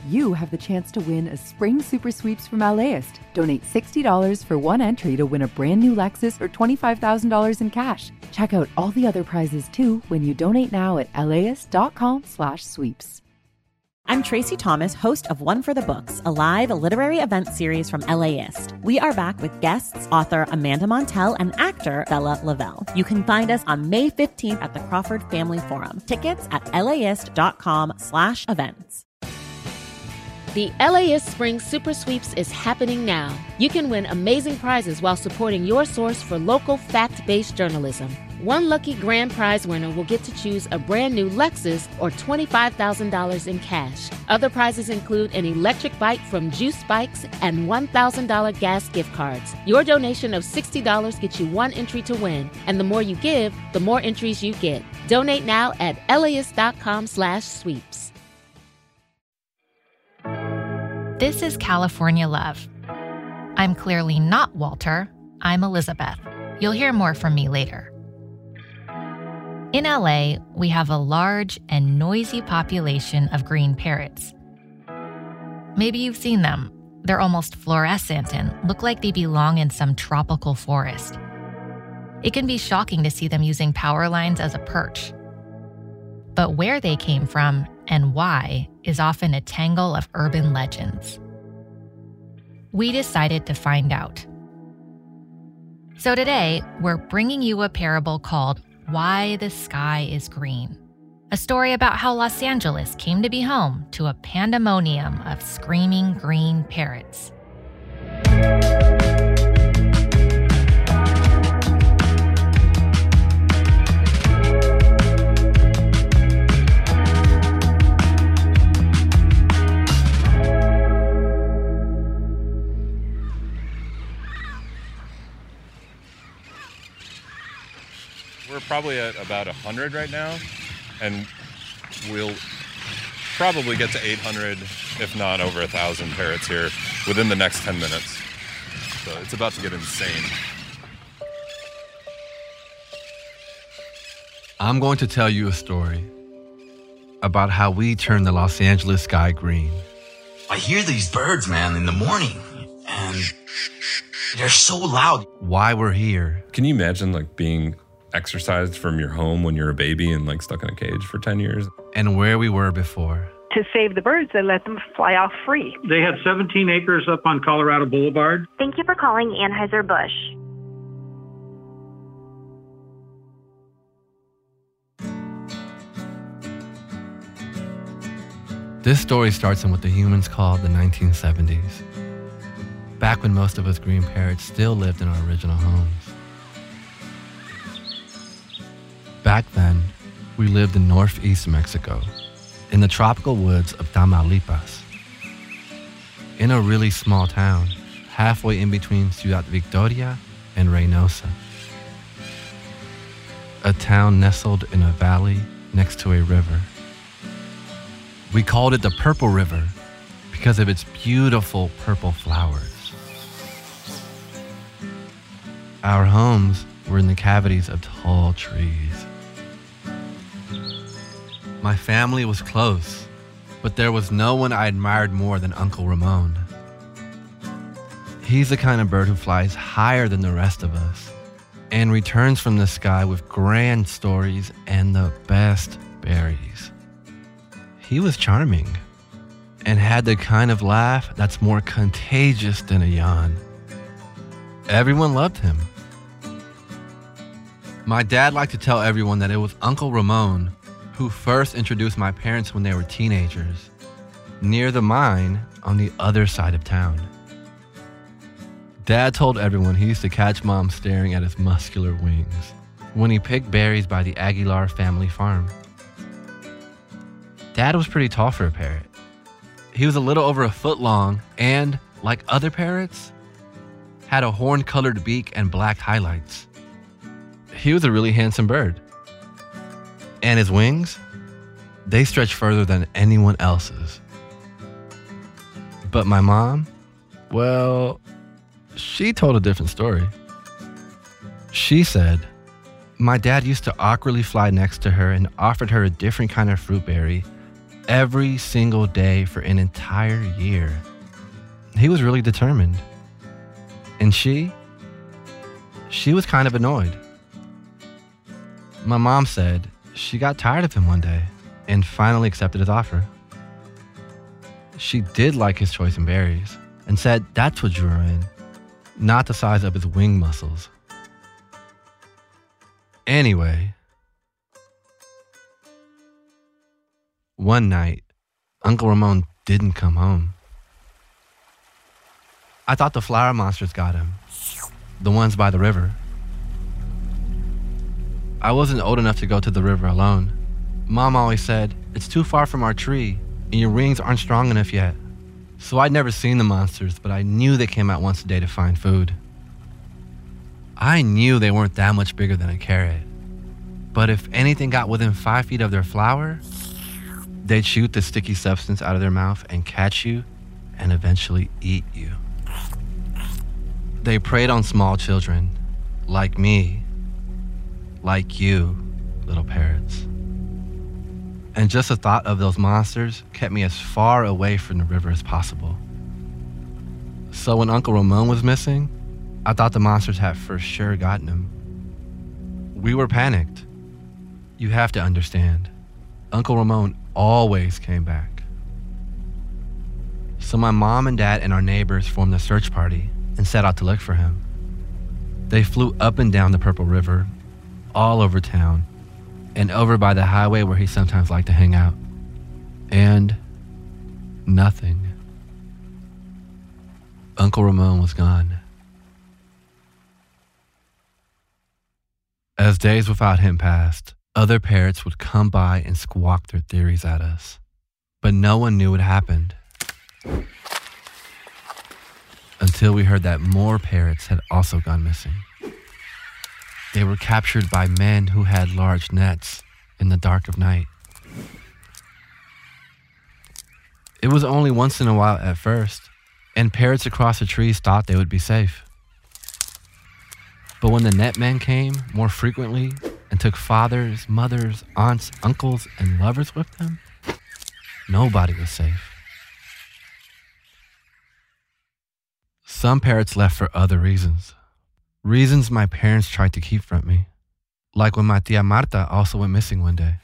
you have the chance to win a Spring Super Sweeps from LAist. Donate $60 for one entry to win a brand new Lexus or $25,000 in cash. Check out all the other prizes too when you donate now at LAist.com/sweeps. I'm Tracy Thomas, host of One for the Books, a live literary event series from LAist. We are back with guests, author Amanda Montell and actor Bella Lavelle. You can find us on May 15th at the Crawford Family Forum. Tickets at LAist.com/events. The LAist Spring Super Sweeps is happening now. You can win amazing prizes while supporting your source for local fact-based journalism. One lucky grand prize winner will get to choose a brand new Lexus or $25,000 in cash. Other prizes include an electric bike from Juice Bikes and $1,000 gas gift cards. Your donation of $60 gets you one entry to win, and the more you give, the more entries you get. Donate now at LAist.com/sweeps. This is California Love. I'm clearly not Walter. I'm Elizabeth. You'll hear more from me later. In LA, we have a large and noisy population of green parrots. Maybe you've seen them. They're almost fluorescent and look like they belong in some tropical forest. It can be shocking to see them using power lines as a perch. But where they came from and why is often a tangle of urban legends. We decided to find out. So today, we're bringing you a parable called Why the Sky is Green, a story about how Los Angeles came to be home to a pandemonium of screaming green parrots. We're probably at about 100 right now, and we'll probably get to 800, if not over 1,000 parrots here within the next 10 minutes. So it's about to get insane. I'm going to tell you a story about how we turned the Los Angeles sky green. I hear these birds, man, in the morning, and they're so loud. Why we're here. Can you imagine being exercised from your home when you're a baby and stuck in a cage for 10 years? And where we were before. To save the birds, they let them fly off free. They have 17 acres up on Colorado Boulevard. Thank you for calling Anheuser-Busch. This story starts in what the humans called the 1970s, back when most of us green parrots still lived in our original homes. Back then, we lived in northeast Mexico, in the tropical woods of Tamaulipas, in a really small town, halfway in between Ciudad Victoria and Reynosa. A town nestled in a valley next to a river. We called it the Purple River because of its beautiful purple flowers. Our homes were in the cavities of tall trees. My family was close, but there was no one I admired more than Uncle Ramon. He's the kind of bird who flies higher than the rest of us and returns from the sky with grand stories and the best berries. He was charming and had the kind of laugh that's more contagious than a yawn. Everyone loved him. My dad liked to tell everyone that it was Uncle Ramon who first introduced my parents when they were teenagers, near the mine on the other side of town. Dad told everyone he used to catch Mom staring at his muscular wings when he picked berries by the Aguilar family farm. Dad was pretty tall for a parrot. He was a little over a foot long and, like other parrots, had a horn-colored beak and black highlights. He was a really handsome bird. And his wings, they stretched further than anyone else's. But my mom, well, she told a different story. She said, my dad used to awkwardly fly next to her and offered her a different kind of fruit berry every single day for an entire year. He was really determined. And she was kind of annoyed. My mom said she got tired of him one day and finally accepted his offer. She did like his choice in berries and said that's what drew her in, not the size of his wing muscles. Anyway, one night, Uncle Ramon didn't come home. I thought the flower monsters got him, the ones by the river. I wasn't old enough to go to the river alone. Mom always said, it's too far from our tree and your wings aren't strong enough yet. So I'd never seen the monsters, but I knew they came out once a day to find food. I knew they weren't that much bigger than a carrot. But if anything got within 5 feet of their flower, they'd shoot the sticky substance out of their mouth and catch you and eventually eat you. They preyed on small children, like me, like you, little parrots. And just the thought of those monsters kept me as far away from the river as possible. So when Uncle Ramon was missing, I thought the monsters had for sure gotten him. We were panicked. You have to understand, Uncle Ramon always came back. So my mom and dad and our neighbors formed a search party and set out to look for him. They flew up and down the Purple River, all over town, and over by the highway where he sometimes liked to hang out. And nothing. Uncle Ramon was gone. As days without him passed, other parrots would come by and squawk their theories at us. But no one knew what happened. Until we heard that more parrots had also gone missing. They were captured by men who had large nets in the dark of night. It was only once in a while at first, and parrots across the trees thought they would be safe. But when the net men came more frequently and took fathers, mothers, aunts, uncles, and lovers with them, nobody was safe. Some parrots left for other reasons. Reasons my parents tried to keep from me. Like when my tia Marta also went missing one day.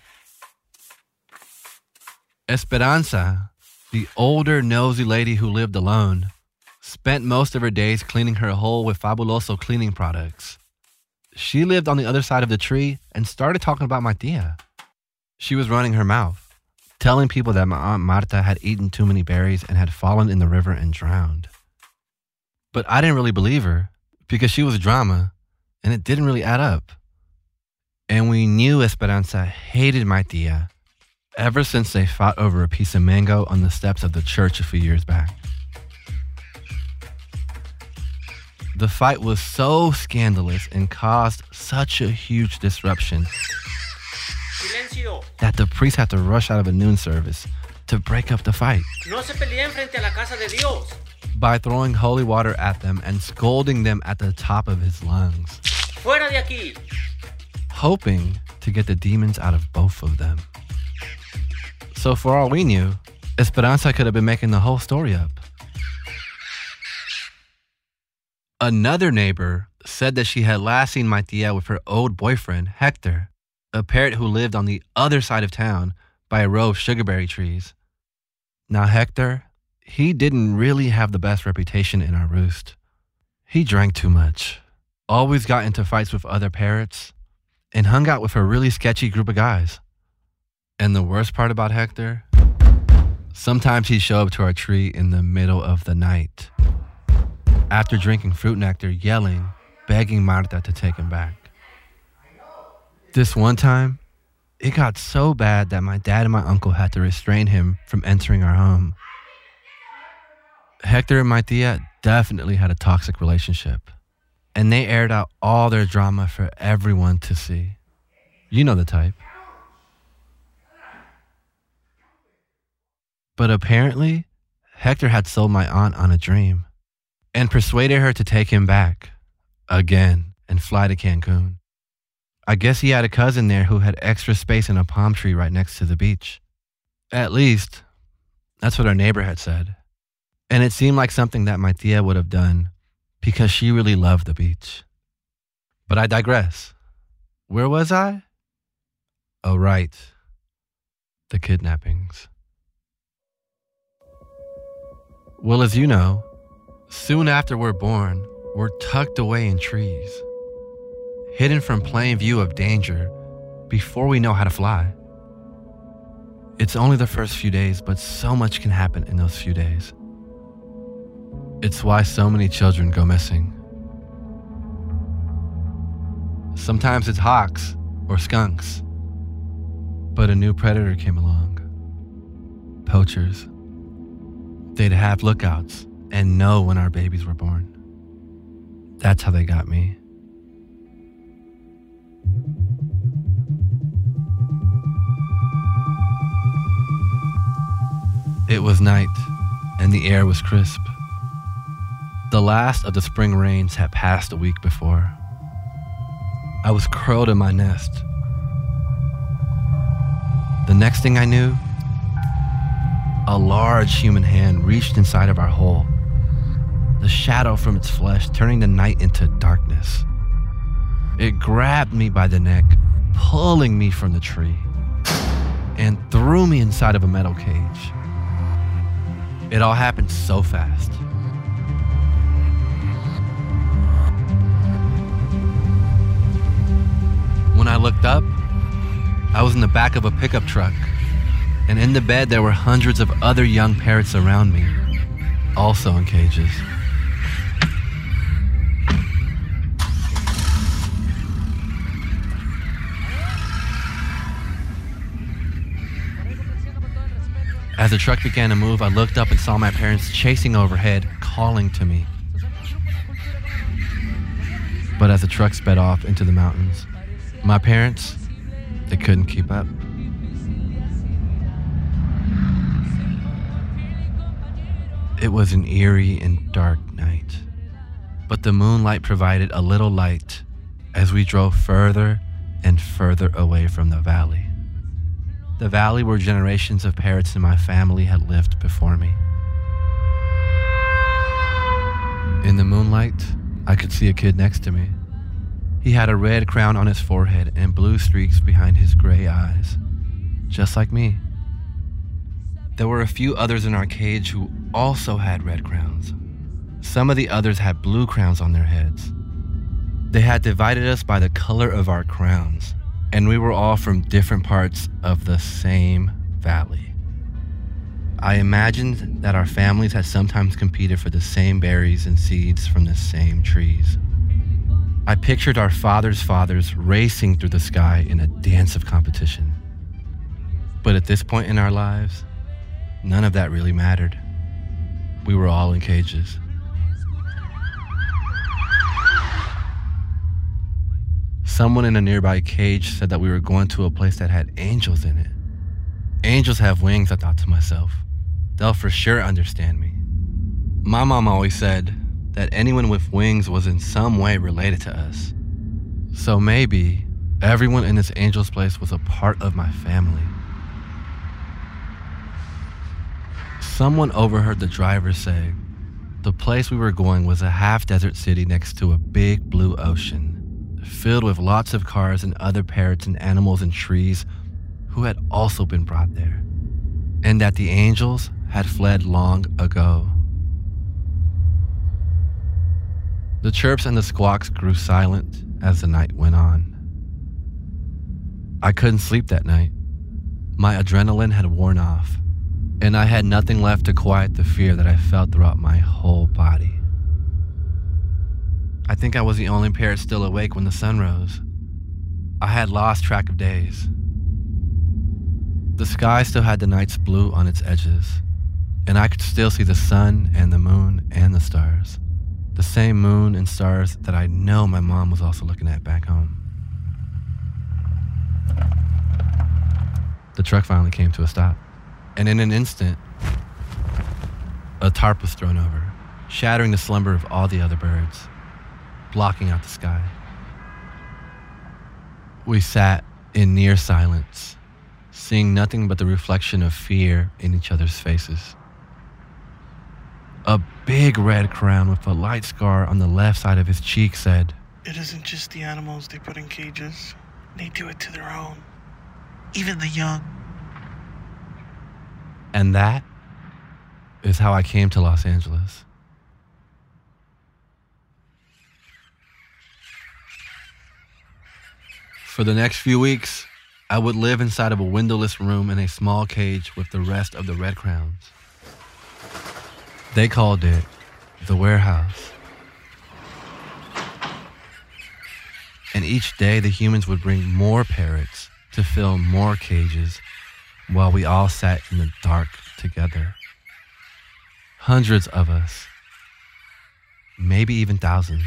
Esperanza, the older nosy lady who lived alone, spent most of her days cleaning her hole with Fabuloso cleaning products. She lived on the other side of the tree and started talking about my tia. She was running her mouth, telling people that my Aunt Marta had eaten too many berries and had fallen in the river and drowned. But I didn't really believe her because she was drama and it didn't really add up. And we knew Esperanza hated my tia ever since they fought over a piece of mango on the steps of the church a few years back. The fight was so scandalous and caused such a huge disruption that the priest had to rush out of a noon service to break up the fight. No se peleen frente a la casa de Dios. By throwing holy water at them and scolding them at the top of his lungs. Fuera de aquí. Hoping to get the demons out of both of them. So for all we knew, Esperanza could have been making the whole story up. Another neighbor said that she had last seen my tia with her old boyfriend, Hector, a parrot who lived on the other side of town by a row of sugarberry trees. Now Hector, he didn't really have the best reputation in our roost. He drank too much, always got into fights with other parrots, and hung out with a really sketchy group of guys. And the worst part about Hector? Sometimes he'd show up to our tree in the middle of the night, after drinking fruit nectar, yelling, begging Marta to take him back. This one time, it got so bad that my dad and my uncle had to restrain him from entering our home. Hector and my tia definitely had a toxic relationship, and they aired out all their drama for everyone to see. You know the type. But apparently, Hector had sold my aunt on a dream and persuaded her to take him back, again, and fly to Cancun. I guess he had a cousin there who had extra space in a palm tree right next to the beach. At least, that's what our neighbor had said. And it seemed like something that my tia would have done because she really loved the beach. But I digress. Where was I? Oh, right. The kidnappings. Well, as you know, soon after we're born, we're tucked away in trees, hidden from plain view of danger before we know how to fly. It's only the first few days, but so much can happen in those few days. It's why so many children go missing. Sometimes it's hawks or skunks, but a new predator came along. Poachers. They'd have lookouts and know when our babies were born. That's how they got me. It was night, and the air was crisp. The last of the spring rains had passed a week before. I was curled in my nest. The next thing I knew, a large human hand reached inside of our hole, the shadow from its flesh turning the night into darkness. It grabbed me by the neck, pulling me from the tree, and threw me inside of a metal cage. It all happened so fast. When I looked up, I was in the back of a pickup truck, and in the bed there were hundreds of other young parrots around me, also in cages. As the truck began to move, I looked up and saw my parents chasing overhead, calling to me. But as the truck sped off into the mountains, my parents, they couldn't keep up. It was an eerie and dark night, but the moonlight provided a little light as we drove further and further away from the valley. The valley where generations of parrots in my family had lived before me. In the moonlight, I could see a kid next to me. He had a red crown on his forehead and blue streaks behind his gray eyes, just like me. There were a few others in our cage who also had red crowns. Some of the others had blue crowns on their heads. They had divided us by the color of our crowns, and we were all from different parts of the same valley. I imagined that our families had sometimes competed for the same berries and seeds from the same trees. I pictured our fathers' fathers racing through the sky in a dance of competition. But at this point in our lives, none of that really mattered. We were all in cages. Someone in a nearby cage said that we were going to a place that had angels in it. Angels have wings, I thought to myself. They'll for sure understand me. My mom always said that anyone with wings was in some way related to us. So maybe everyone in this angel's place was a part of my family. Someone overheard the driver say the place we were going was a half-desert city next to a big blue ocean, filled with lots of cars and other parrots and animals and trees who had also been brought there, and that the angels had fled long ago. The chirps and the squawks grew silent as the night went on. I couldn't sleep that night. My adrenaline had worn off, and I had nothing left to quiet the fear that I felt throughout my whole body. I think I was the only parrot still awake when the sun rose. I had lost track of days. The sky still had the night's blue on its edges, and I could still see the sun and the moon and the stars. The same moon and stars that I know my mom was also looking at back home. The truck finally came to a stop, and in an instant, a tarp was thrown over, shattering the slumber of all the other birds, blocking out the sky. We sat in near silence, seeing nothing but the reflection of fear in each other's faces. A big red crown with a light scar on the left side of his cheek said, "It isn't just the animals they put in cages. They do it to their own. Even the young." And that is how I came to Los Angeles. For the next few weeks, I would live inside of a windowless room in a small cage with the rest of the red crowns. They called it the warehouse. And each day the humans would bring more parrots to fill more cages while we all sat in the dark together. Hundreds of us, maybe even thousands.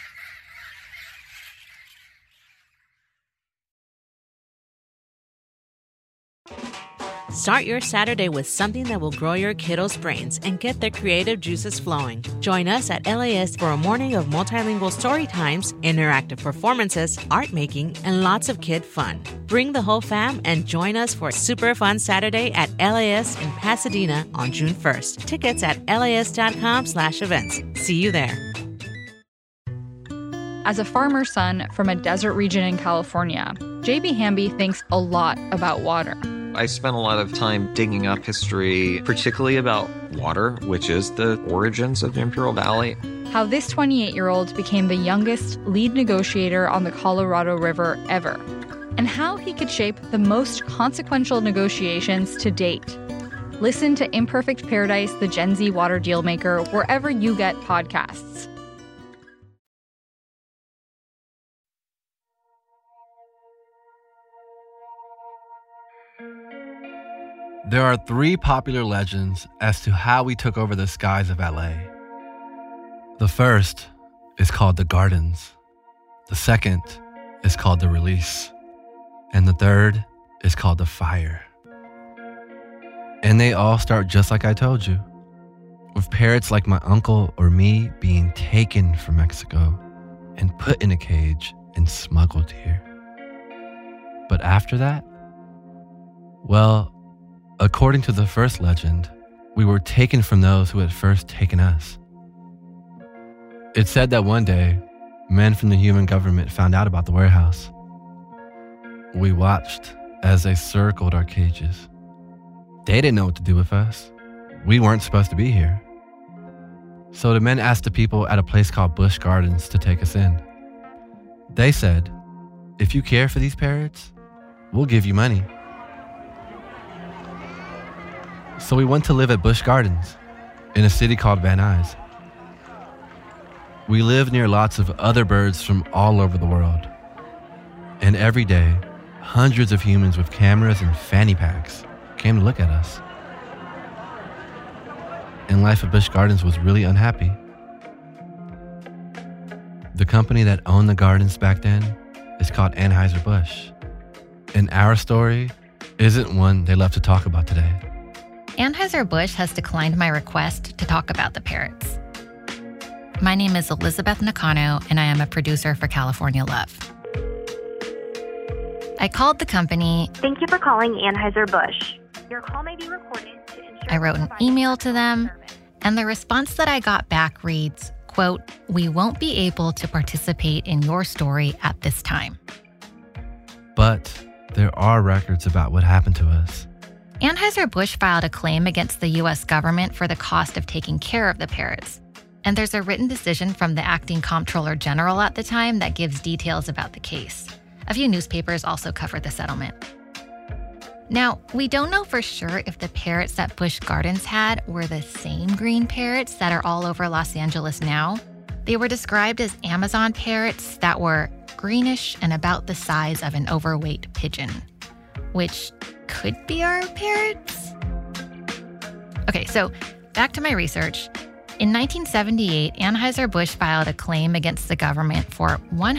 Start your Saturday with something that will grow your kiddos' brains and get their creative juices flowing. Join us at LAist for a morning of multilingual story times, interactive performances, art making, and lots of kid fun. Bring the whole fam and join us for a super fun Saturday at LAist in Pasadena on June 1st. Tickets at laist.com/events. See you there. As a farmer's son from a desert region in California, J.B. Hamby thinks a lot about water. I spent a lot of time digging up history, particularly about water, which is the origins of the Imperial Valley. How this 28-year-old became the youngest lead negotiator on the Colorado River ever. And how he could shape the most consequential negotiations to date. Listen to Imperfect Paradise, the Gen Z Water Dealmaker, wherever you get podcasts. There are 3 popular legends as to how we took over the skies of LA. The first is called the Gardens. The second is called the Release. And the third is called the Fire. And they all start just like I told you, with parrots like my uncle or me being taken from Mexico and put in a cage and smuggled here. But after that, well, according to the first legend, we were taken from those who had first taken us. It said that one day, men from the human government found out about the warehouse. We watched as they circled our cages. They didn't know what to do with us. We weren't supposed to be here. So the men asked the people at a place called Busch Gardens to take us in. They said, "If you care for these parrots, we'll give you money." So we went to live at Busch Gardens in a city called Van Nuys. We lived near lots of other birds from all over the world. And every day, hundreds of humans with cameras and fanny packs came to look at us. And life at Busch Gardens was really unhappy. The company that owned the gardens back then is called Anheuser-Busch. And our story isn't one they love to talk about today. Anheuser-Busch has declined my request to talk about the parrots. My name is Elizabeth Nakano, and I am a producer for California Love. I called the company. Thank you for calling Anheuser-Busch. Your call may be recorded to ensure... I wrote an email to them, and the response that I got back reads, quote, "We won't be able to participate in your story at this time." But there are records about what happened to us. Anheuser-Busch filed a claim against the U.S. government for the cost of taking care of the parrots. And there's a written decision from the acting comptroller general at the time that gives details about the case. A few newspapers also covered the settlement. Now, we don't know for sure if the parrots that Busch Gardens had were the same green parrots that are all over Los Angeles now. They were described as Amazon parrots that were greenish and about the size of an overweight pigeon, which could be our parrots? Okay, so back to my research. In 1978, Anheuser-Busch filed a claim against the government for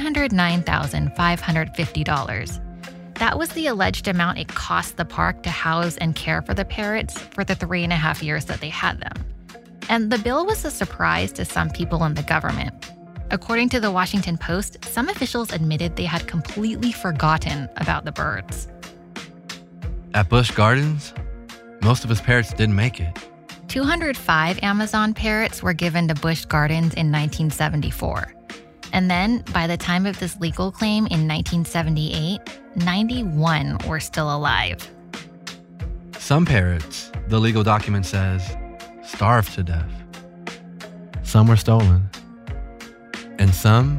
$109,550. That was the alleged amount it cost the park to house and care for the parrots for the 3.5 years that they had them. And the bill was a surprise to some people in the government. According to the Washington Post, some officials admitted they had completely forgotten about the birds. At Busch Gardens, most of his parrots didn't make it. 205 Amazon parrots were given to Busch Gardens in 1974. And then, by the time of this legal claim in 1978, 91 were still alive. Some parrots, the legal document says, starved to death. Some were stolen. And some,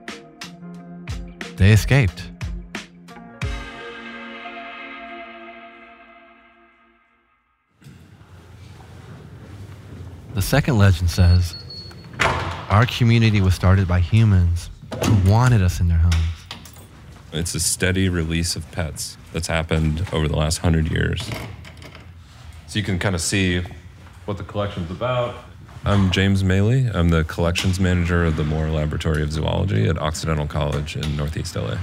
they escaped. The second legend says, our community was started by humans who wanted us in their homes. It's a steady release of pets that's happened over the last 100 years. So you can kind of see what the collection's about. I'm James Maley. I'm the collections manager of the Moore Laboratory of Zoology at Occidental College in Northeast LA.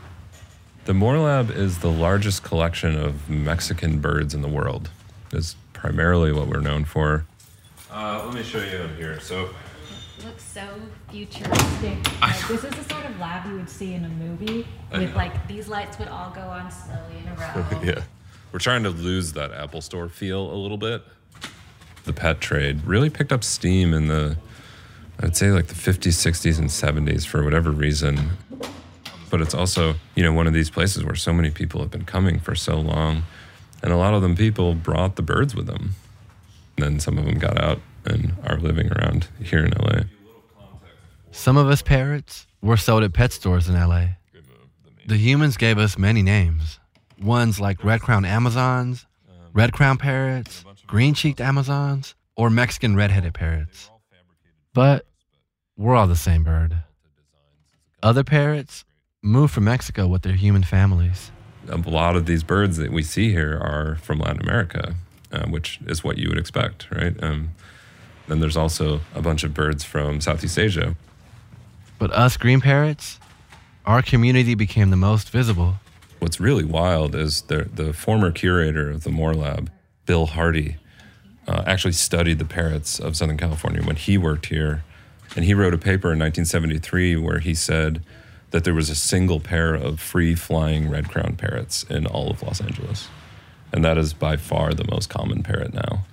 The Moore Lab is the largest collection of Mexican birds in the world. It's primarily what we're known for. Let me show you here. So, looks so futuristic. Like, this is the sort of lab you would see in a movie with like these lights would all go on slowly in a row. Yeah. We're trying to lose that Apple Store feel a little bit. The pet trade really picked up steam in I'd say like the 50s, 60s, and 70s for whatever reason. But it's also, one of these places where so many people have been coming for so long. And a lot of them people brought the birds with them. And then some of them got out and are living around here in LA. Some of us parrots were sold at pet stores in LA. The humans gave us many names. Ones like red-crowned Amazons, red-crowned parrots, green-cheeked Amazons, or Mexican red-headed parrots. But we're all the same bird. Other parrots moved from Mexico with their human families. A lot of these birds that we see here are from Latin America, which is what you would expect, right? Then there's also a bunch of birds from Southeast Asia. But us green parrots, our community became the most visible. What's really wild is the former curator of the Moore Lab, Bill Hardy, actually studied the parrots of Southern California when he worked here. And he wrote a paper in 1973 where he said that there was a single pair of free-flying red-crowned parrots in all of Los Angeles. And that is by far the most common parrot now.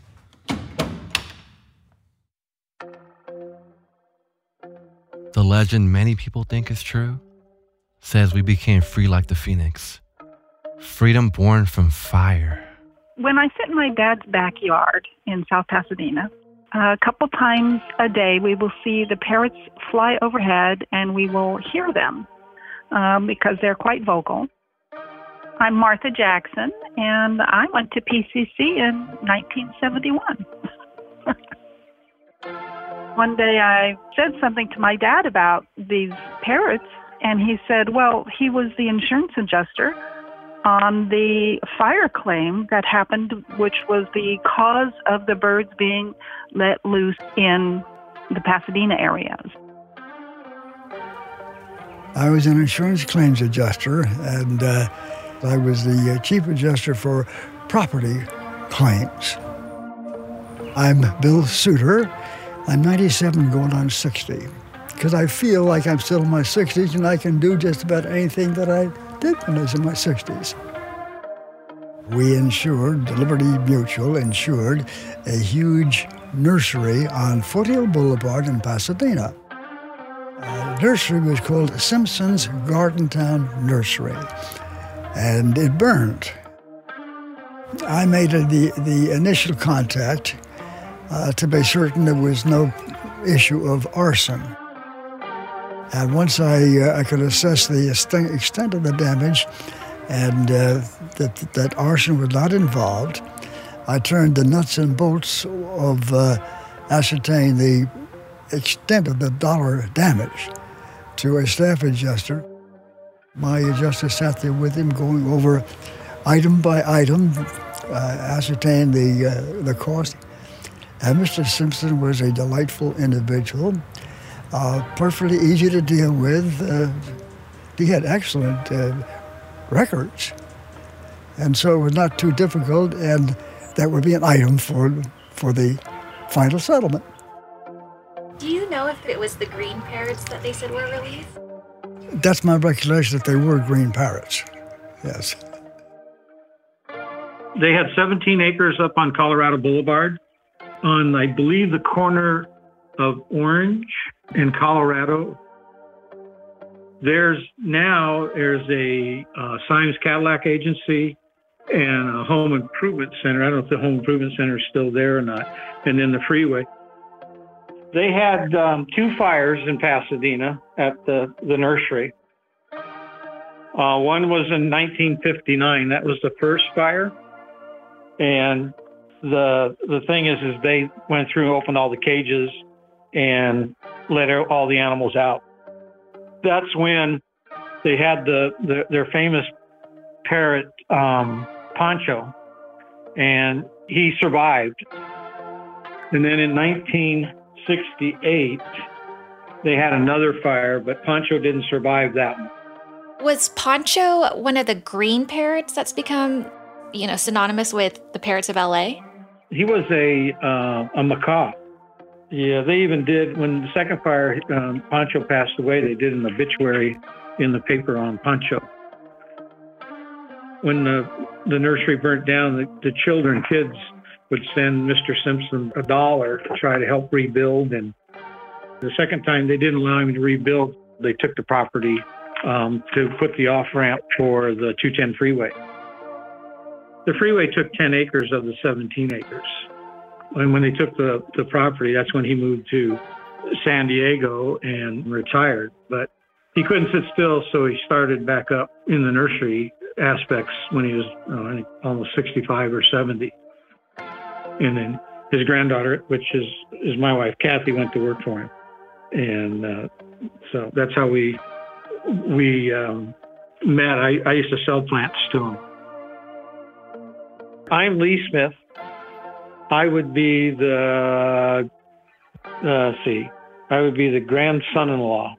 The legend many people think is true says we became free like the phoenix. Freedom born from fire. When I sit in my dad's backyard in South Pasadena, a couple times a day we will see the parrots fly overhead and we will hear them because they're quite vocal. I'm Martha Jackson, and I went to PCC in 1971. One day I said something to my dad about these parrots, and he said, well, he was the insurance adjuster on the fire claim that happened, which was the cause of the birds being let loose in the Pasadena areas. I was an insurance claims adjuster, and I was the chief adjuster for property claims. I'm Bill Suter. I'm 97 going on 60 because I feel like I'm still in my 60s and I can do just about anything that I did when I was in my 60s. We insured, Liberty Mutual insured a huge nursery on Foothill Boulevard in Pasadena. The nursery was called Simpson's Gardentown Nursery, and it burned. I made the initial contact to be certain there was no issue of arson. And once I could assess the extent of the damage and that arson was not involved, I turned the nuts and bolts of ascertaining the extent of the dollar damage to a staff adjuster. My adjuster sat there with him going over item by item, ascertaining the cost. And Mr. Simpson was a delightful individual, perfectly easy to deal with. He had excellent records. And so it was not too difficult, and that would be an item for the final settlement. Do you know if it was the green parrots that they said were released? That's my recollection, that they were green parrots, yes. They had 17 acres up on Colorado Boulevard on, I believe, the corner of Orange and Colorado. There's a Symes Cadillac agency and a home improvement center. I don't know if the home improvement center is still there or not. And then the freeway. They had 2 fires in Pasadena at the nursery. One was in 1959. That was the first fire. And the thing is they went through and opened all the cages and let all the animals out. That's when they had their famous parrot, Pancho, and he survived. And then in 1968, they had another fire, but Pancho didn't survive that one. Was Pancho one of the green parrots that's become, synonymous with the parrots of LA? He was a macaw. Yeah, they even did, when the second fire, Pancho passed away, they did an obituary in the paper on Pancho. When the nursery burnt down, the kids would send Mr. Simpson $1 to try to help rebuild. And the second time they didn't allow him to rebuild, they took the property to put the off-ramp for the 210 freeway. The freeway took 10 acres of the 17 acres. And when they took the property, that's when he moved to San Diego and retired. But he couldn't sit still, so he started back up in the nursery aspects when he was almost 65 or 70. And then his granddaughter, which is my wife, Kathy, went to work for him. And so that's how we met. I used to sell plants to him. I'm Lee Smith. I would be the grandson-in-law.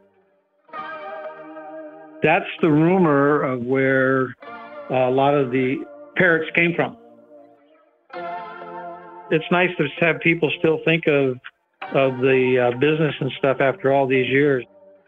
That's the rumor of where a lot of the parrots came from. It's nice to have people still think of the business and stuff after all these years.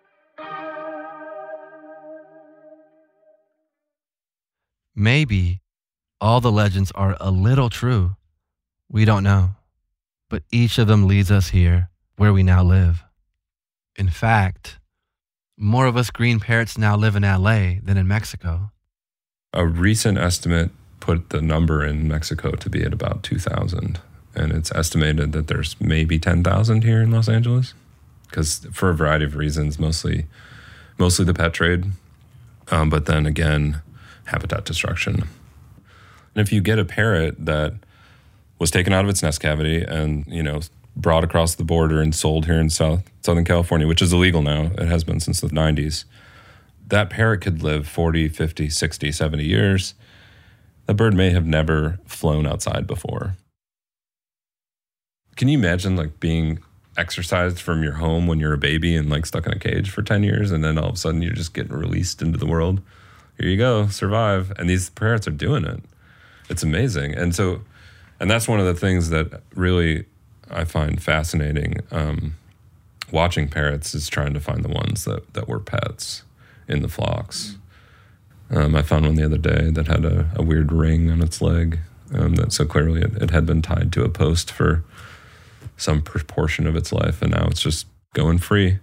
Maybe all the legends are a little true. We don't know. But each of them leads us here, where we now live. In fact, more of us green parrots now live in LA than in Mexico. A recent estimate put the number in Mexico to be at about 2,000. And it's estimated that there's maybe 10,000 here in Los Angeles. Because for a variety of reasons, mostly the pet trade. But then again, habitat destruction. And if you get a parrot that was taken out of its nest cavity and, brought across the border and sold here in Southern California, which is illegal now, it has been since the 90s, that parrot could live 40, 50, 60, 70 years. That bird may have never flown outside before. Can you imagine being exercised from your home when you're a baby and stuck in a cage for 10 years and then all of a sudden you're just getting released into the world? Here you go, survive. And these parrots are doing it. It's amazing. And that's one of the things that really I find fascinating watching parrots is trying to find the ones that were pets in the flocks. I found one the other day that had a weird ring on its leg that so clearly it had been tied to a post for some proportion of its life, and now it's just going free.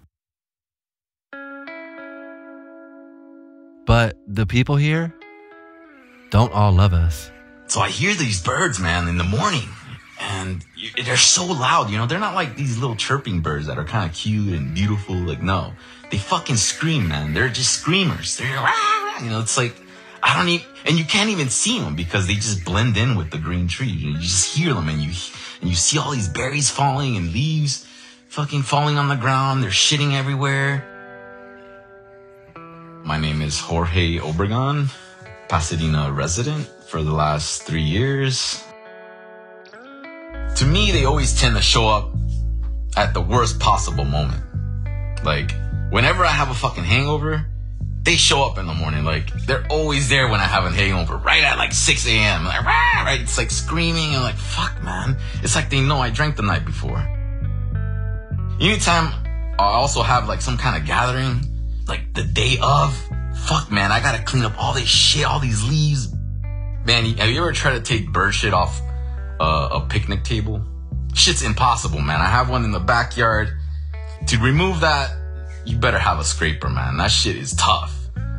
But the people here don't all love us. So I hear these birds, man, in the morning, and they're so loud, they're not like these little chirping birds that are kind of cute and beautiful. No, they fucking scream, man. They're just screamers. They're, it's like, and you can't even see them because they just blend in with the green tree. You just hear them and you see all these berries falling and leaves fucking falling on the ground. They're shitting everywhere. My name is Jorge Obregon, Pasadena resident for the last 3 years. To me, they always tend to show up at the worst possible moment. Whenever I have a fucking hangover, they show up in the morning. They're always there when I have a hangover, right at 6 a.m. Right? It's screaming and fuck, man. It's like they know I drank the night before. Anytime I also have some kind of gathering, the day of, fuck, man, I gotta clean up all this shit, all these leaves. Man, have you ever tried to take bird shit off a picnic table? Shit's impossible, man. I have one in the backyard. To remove that, you better have a scraper, man. That shit is tough.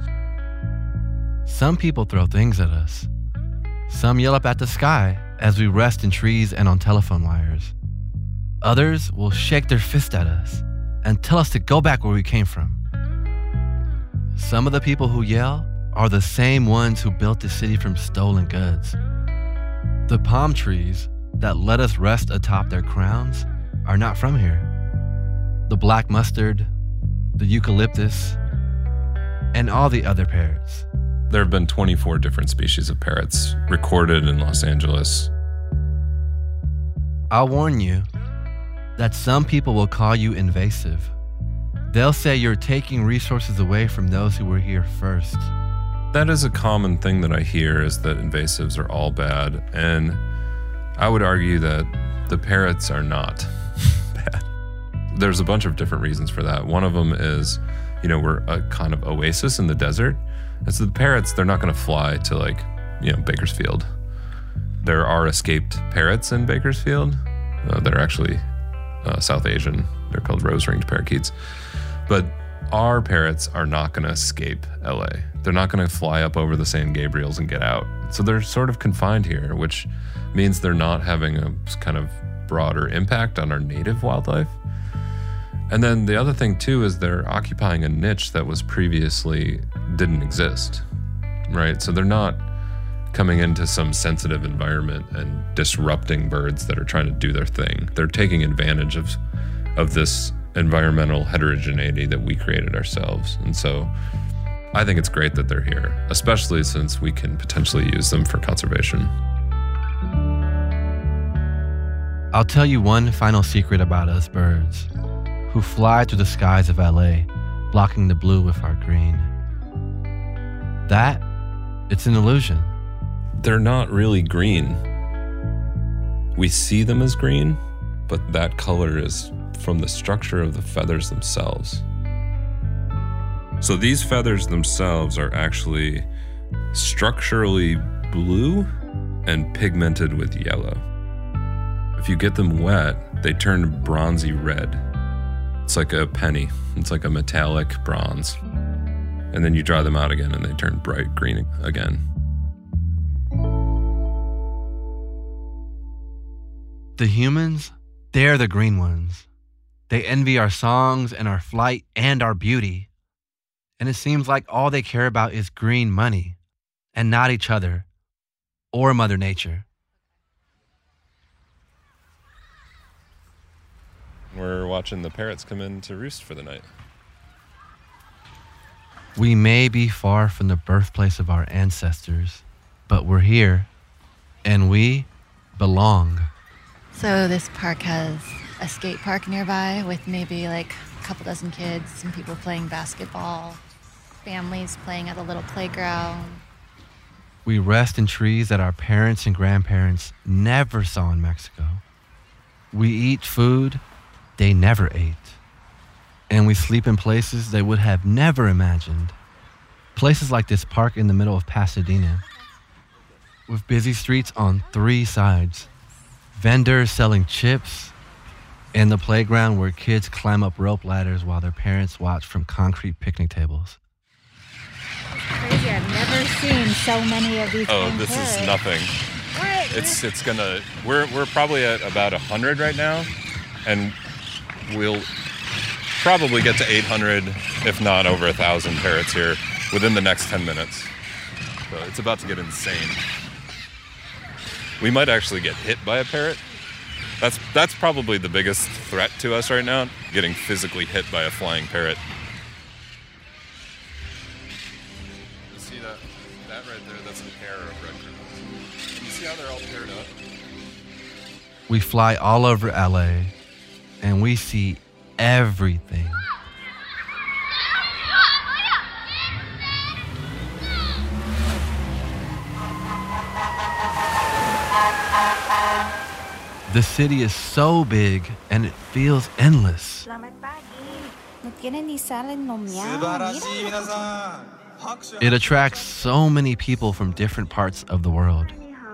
Some people throw things at us. Some yell up at the sky as we rest in trees and on telephone wires. Others will shake their fist at us and tell us to go back where we came from. Some of the people who yell are the same ones who built the city from stolen goods. The palm trees that let us rest atop their crowns are not from here. The black mustard, the eucalyptus, and all the other parrots. There have been 24 different species of parrots recorded in Los Angeles. I'll warn you that some people will call you invasive. They'll say you're taking resources away from those who were here first. That is a common thing that I hear, is that invasives are all bad. And I would argue that the parrots are not bad. There's a bunch of different reasons for that. One of them is, we're a kind of oasis in the desert. And so the parrots, they're not going to fly to Bakersfield. There are escaped parrots in Bakersfield that are actually South Asian. They're called rose-ringed parakeets. But our parrots are not going to escape LA. They're not going to fly up over the San Gabriels and get out. So they're sort of confined here, which means they're not having a kind of broader impact on our native wildlife. And then the other thing too is they're occupying a niche that was previously didn't exist, right? So they're not coming into some sensitive environment and disrupting birds that are trying to do their thing. They're taking advantage of this environmental heterogeneity that we created ourselves. And so I think it's great that they're here, especially since we can potentially use them for conservation. I'll tell you one final secret about us birds, who fly through the skies of LA, blocking the blue with our green. That, it's an illusion. They're not really green. We see them as green, but that color is from the structure of the feathers themselves. So these feathers themselves are actually structurally blue and pigmented with yellow. If you get them wet, they turn bronzy red. It's like a penny. It's like a metallic bronze. And then you dry them out again and they turn bright green again. The humans, they're the green ones. They envy our songs and our flight and our beauty. And it seems like all they care about is green money and not each other or Mother Nature. We're watching the parrots come in to roost for the night. We may be far from the birthplace of our ancestors, but we're here, and we belong. So this park has a skate park nearby with maybe like a couple dozen kids, some people playing basketball, families playing at a little playground. We rest in trees that our parents and grandparents never saw in Mexico. We eat food they never ate. And we sleep in places they would have never imagined. Places like this park in the middle of Pasadena, with busy streets on 3 sides, vendors selling chips, and the playground where kids climb up rope ladders while their parents watch from concrete picnic tables. Crazy, I've never seen so many of these things. This is nothing. It's gonna, we're probably at about 100 right now, and we'll probably get to 800, if not over 1,000 parrots here within the next 10 minutes. So it's about to get insane. We might actually get hit by a parrot. That's probably the biggest threat to us right now, getting physically hit by a flying parrot. You see that right there? That's a pair of red crickets. You see how they're all paired up? We fly all over LA, and we see everything. The city is so big and it feels endless. It attracts so many people from different parts of the world.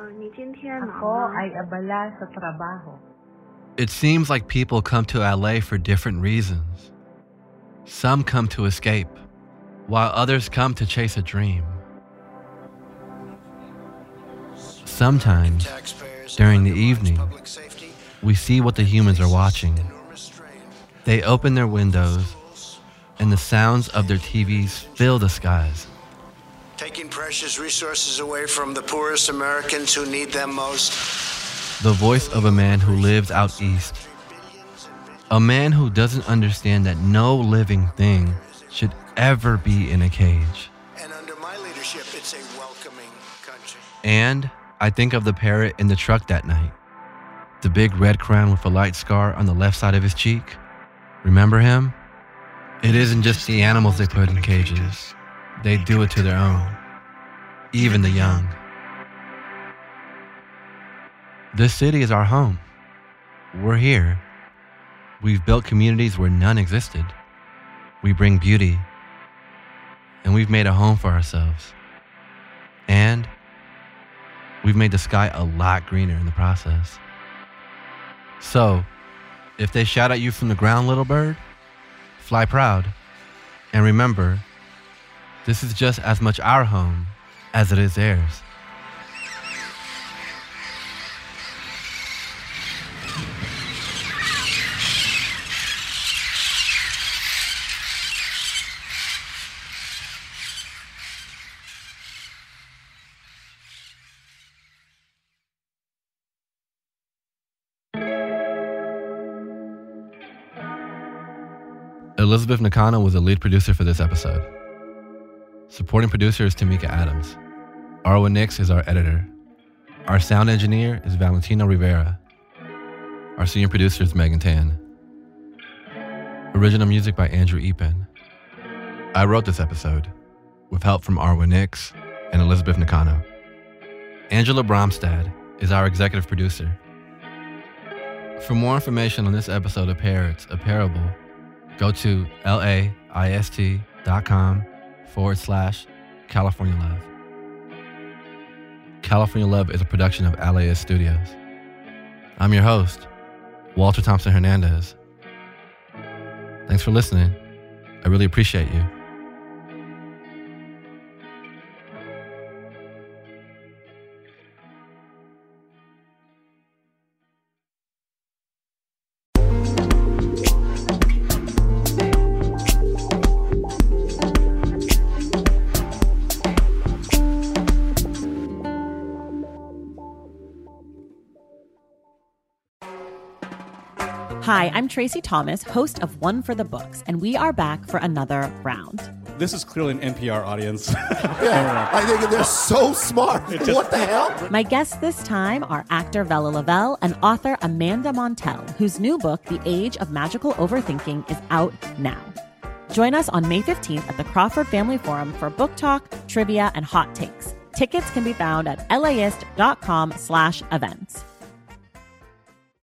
It seems like people come to LA for different reasons. Some come to escape, while others come to chase a dream. Sometimes, during the evening, we see what the humans are watching. They open their windows, and the sounds of their TVs fill the skies. Taking precious resources away from the poorest Americans who need them most. The voice of a man who lives out east. A man who doesn't understand that no living thing should ever be in a cage. And under my leadership, it's a welcoming country. And I think of the parrot in the truck that night. The big red crown with a light scar on the left side of his cheek. Remember him? It isn't just the animals they put in cages. They do it to their own, even the young. This city is our home. We're here. We've built communities where none existed. We bring beauty, and we've made a home for ourselves. And we've made the sky a lot greener in the process. So, if they shout at you from the ground, little bird, fly proud. And remember, this is just as much our home as it is theirs. Elizabeth Nakano was the lead producer for this episode. Supporting producer is Tamika Adams. Arwa Nix is our editor. Our sound engineer is Valentino Rivera. Our senior producer is Megan Tan. Original music by Andrew Epen. I wrote this episode with help from Arwa Nix and Elizabeth Nakano. Angela Bromstad is our executive producer. For more information on this episode of Parrots, A Parable, go to laist.com/California Love. California Love is a production of LAist Studios. I'm your host, Walter Thompson Hernandez. Thanks for listening. I really appreciate you. Hi, I'm Tracy Thomas, host of One for the Books, and we are back for another round. This is clearly an NPR audience. Yeah, I think they're so smart. What the hell? My guests this time are actor Vella Lavelle and author Amanda Montell, whose new book, The Age of Magical Overthinking, is out now. Join us on May 15th at the Crawford Family Forum for book talk, trivia, and hot takes. Tickets can be found at laist.com/events.